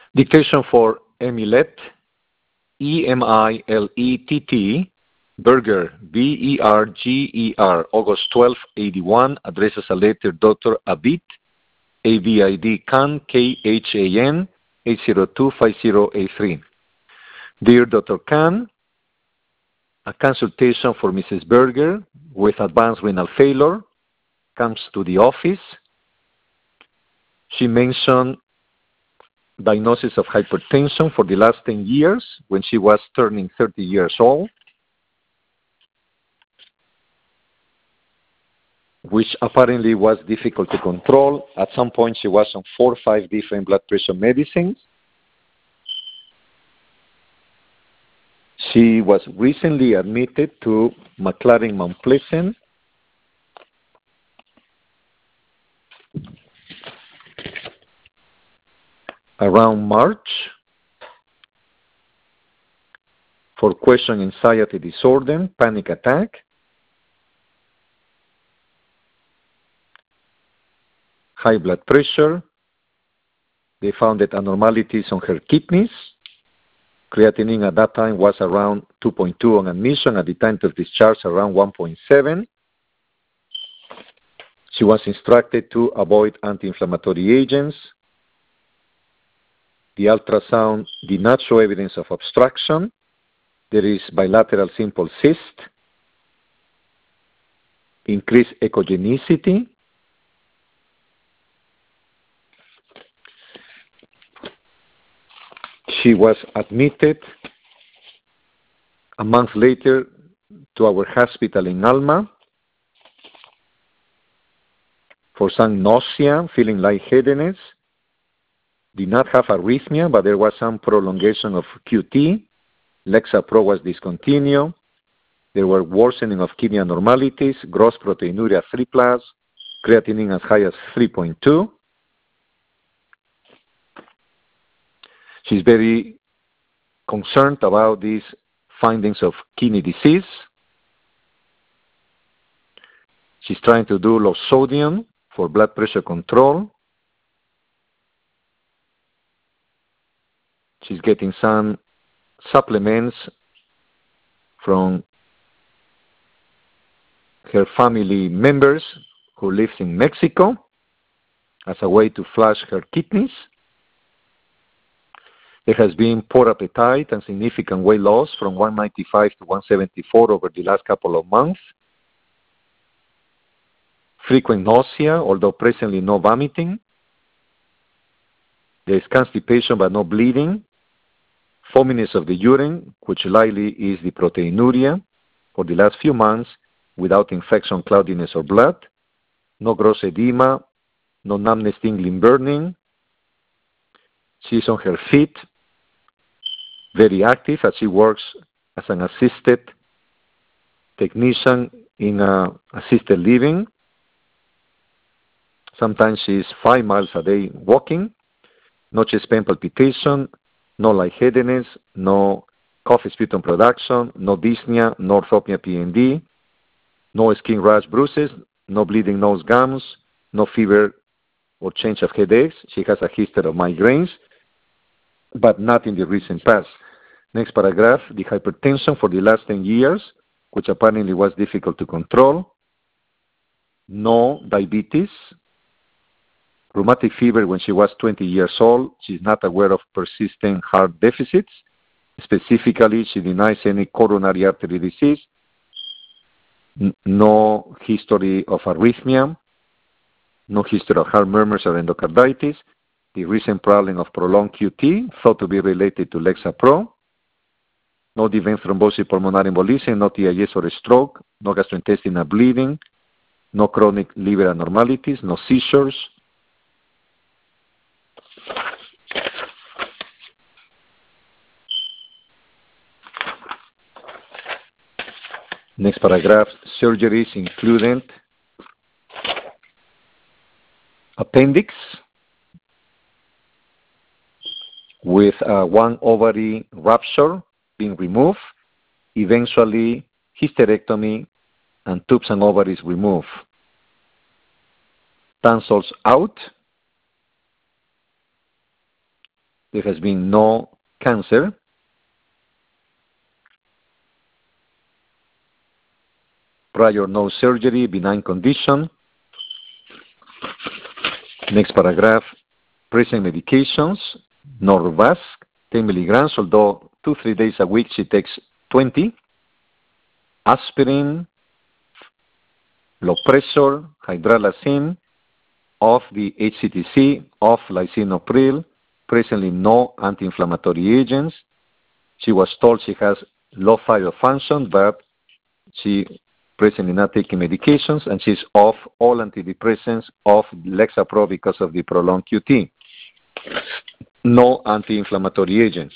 Dictation for Emilett, Emilett, Berger, Berger, August 12, 81, addresses a letter Dr. Abid, Abid Khan, Khan, 8025083. Dear Dr. Khan, a consultation for Mrs. Berger with advanced renal failure comes to the office. She mentioned diagnosis of hypertension for the last 10 years when she was turning 30 years old, which apparently was difficult to control. At some point, she was on 4 or 5 different blood pressure medicines. She was recently admitted to McLaren Mount Pleasant. Around March for question anxiety disorder, panic attack. High blood pressure. They found that abnormalities on her kidneys. Creatinine at that time was around 2.2 on admission. At the time of discharge, around 1.7. She was instructed to avoid anti-inflammatory agents. The ultrasound did not show evidence of obstruction. There is bilateral simple cyst. Increased echogenicity. She was admitted a month later to our hospital in Alma for some nausea, feeling lightheadedness. Did not have arrhythmia, but there was some prolongation of QT. Lexapro was discontinued. There were worsening of kidney abnormalities, gross proteinuria 3+, creatinine as high as 3.2. She's very concerned about these findings of kidney disease. She's trying to do low sodium for blood pressure control. She's getting some supplements from her family members who lives in Mexico as a way to flush her kidneys. There has been poor appetite and significant weight loss from 195 to 174 over the last couple of months. Frequent nausea, although presently no vomiting. There is constipation but no bleeding. Foaminess of the urine, which likely is the proteinuria, for the last few months without infection, cloudiness, or blood. No gross edema, no numbness, tingling, burning. She's on her feet, very active as she works as an assisted technician in assisted living. Sometimes she's 5 miles a day walking. No chest pain palpitation, no lightheadedness, no cough sputum production, no dyspnea, no orthopnea PND, no skin rash bruises, no bleeding nose gums, no fever or change of headaches. She has a history of migraines, but not in the recent past. Next paragraph, the hypertension for the last 10 years, which apparently was difficult to control. No diabetes. Rheumatic fever when she was 20 years old. She's not aware of persistent heart deficits. Specifically, she denies any coronary artery disease. No history of arrhythmia. No history of heart murmurs or endocarditis. The recent problem of prolonged QT, thought to be related to Lexapro. No deep vein thrombosis, pulmonary embolism, no TIS or stroke, no gastrointestinal bleeding, no chronic liver abnormalities, no seizures. Next paragraph, surgeries included appendix with one ovary rupture being removed, eventually hysterectomy and tubes and ovaries removed. Tonsils out, There has been no cancer. Prior no surgery, benign condition. Next paragraph, present medications, Norvasc, 10 milligrams, although 2-3 days a week she takes 20. Aspirin, low pressure, hydralazine, of the HCTC, of lisinopril, presently no anti-inflammatory agents. She was told she has low thyroid function, but she presently not taking medications, and she's off all antidepressants, off Lexapro because of the prolonged QT. No anti-inflammatory agents.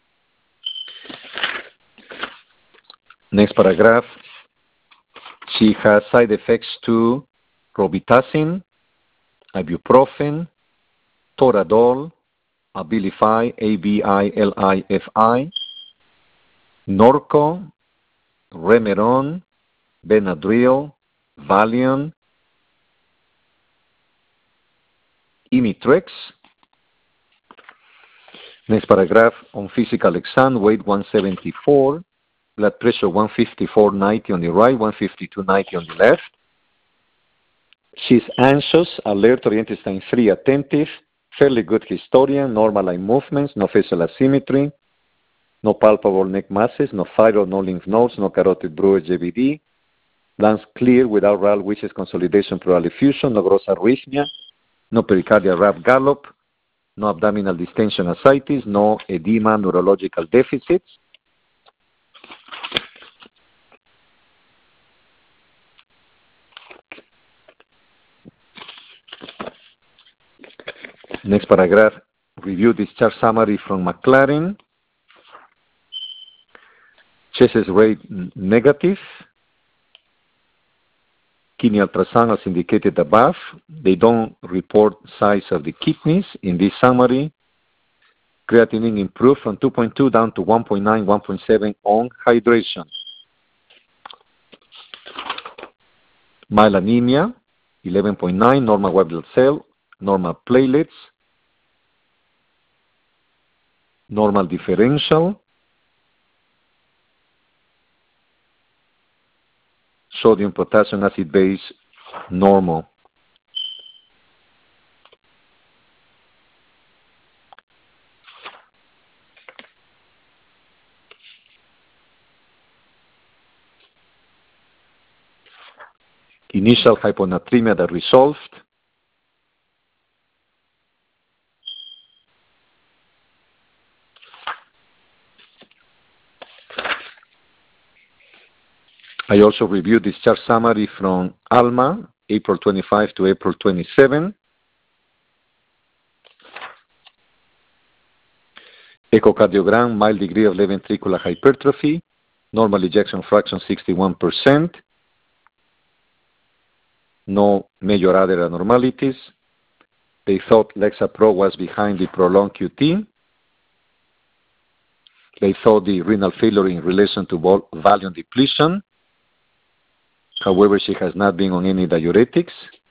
Next paragraph. She has side effects to Robitussin, ibuprofen, Toradol, Abilify, Abilifi, Norco, Remeron, Benadryl, Valium, Imitrex. Next paragraph, on physical exam, weight 174, blood pressure 154/90 on the right, 152/90 on the left. She's anxious, alert, oriented, free, attentive, fairly good historian, normal eye movements, no facial asymmetry, no palpable neck masses, no thyroid, no lymph nodes, no carotid bruit, JVD, lungs clear without RAL, which is consolidation, pleural effusion, no gross arrhythmia, no pericardial rap gallop, no abdominal distension, ascites, no edema, neurological deficits. Next paragraph, review discharge summary from McLaren. Chest rate negative. Kidney ultrasound as indicated above. They don't report size of the kidneys in this summary. Creatinine improved from 2.2 down to 1.9, 1.7 on hydration. Mild anemia, 11.9, normal white blood cell, normal platelets, normal differential, sodium, potassium, acid base, normal. Initial hyponatremia that resolved. I also reviewed discharge summary from ALMA, April 25 to April 27. Echocardiogram, mild degree of left ventricular hypertrophy, normal ejection fraction 61%, no major other abnormalities. They thought Lexapro was behind the prolonged QT. They thought the renal failure in relation to Valium depletion. However, she has not been on any diuretics.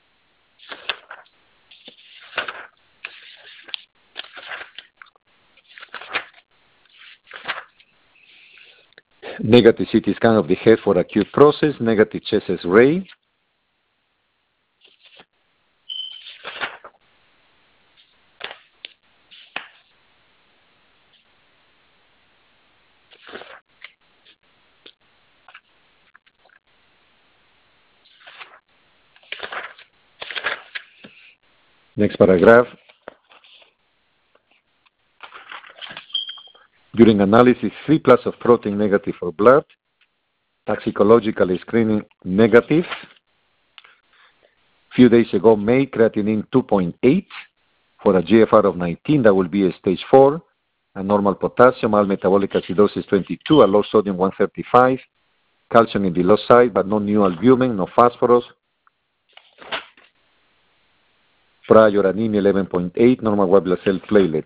Negative CT scan of the head for acute process, negative chest X-ray. Next paragraph. During analysis, 3 plus of protein negative for blood, toxicological screening negative. Few days ago, May, creatinine 2.8 for a GFR of 19, that will be a stage 4, a normal potassium, mild metabolic acidosis 22, a low sodium 135, calcium in the low side, but no new albumin, no phosphorus. Prior anemia 11.8, normal white blood cell platelets.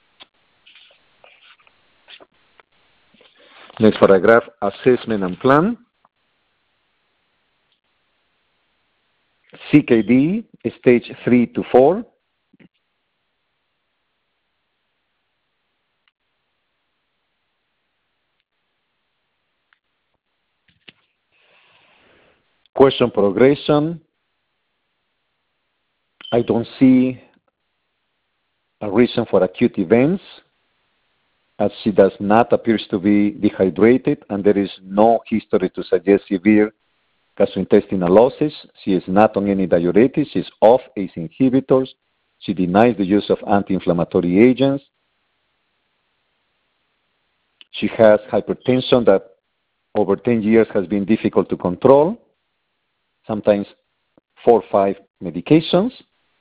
Next paragraph, assessment and plan. CKD, stage 3 to 4. Question progression. I don't see a reason for acute events, as she does not appear to be dehydrated, and there is no history to suggest severe gastrointestinal losses. She is not on any diuretics. She is off ACE inhibitors. She denies the use of anti-inflammatory agents. She has hypertension that over 10 years has been difficult to control, sometimes 4 or 5 medications.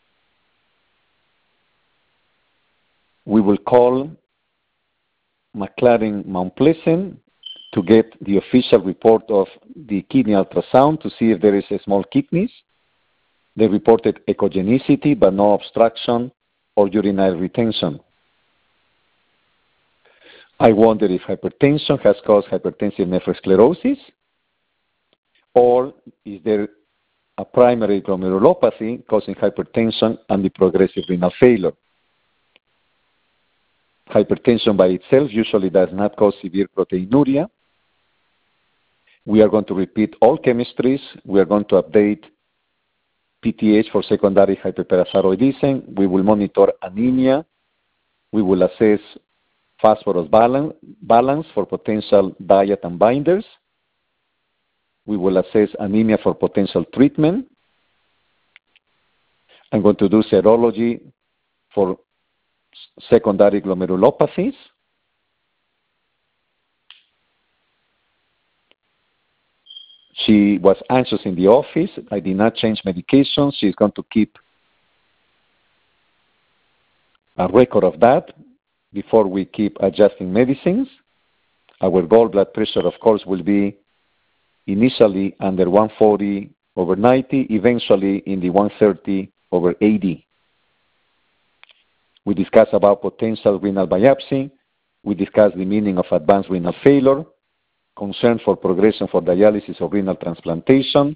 We will call McLaren Mount Pleasant to get the official report of the kidney ultrasound to see if there is a small kidneys. They reported echogenicity but no obstruction or urinary retention. I wonder if hypertension has caused hypertensive nephrosclerosis, or is there a primary glomerulopathy causing hypertension and the progressive renal failure. Hypertension by itself usually does not cause severe proteinuria. We are going to repeat all chemistries. We are going to update PTH for secondary hyperparathyroidism. We will monitor anemia. We will assess phosphorus balance for potential diet and binders. We will assess anemia for potential treatment. I'm going to do serology for secondary glomerulopathies. She was anxious in the office. I did not change medications. She's going to keep a record of that before we keep adjusting medicines. Our goal blood pressure, of course, will be initially under 140/90, eventually in the 130/80. We discussed about potential renal biopsy. We discussed the meaning of advanced renal failure, concern for progression for dialysis or renal transplantation.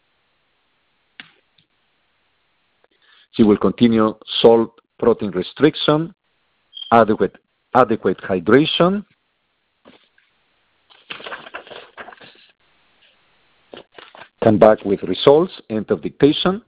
She will continue salt protein restriction, adequate hydration, come back with results, end of dictation.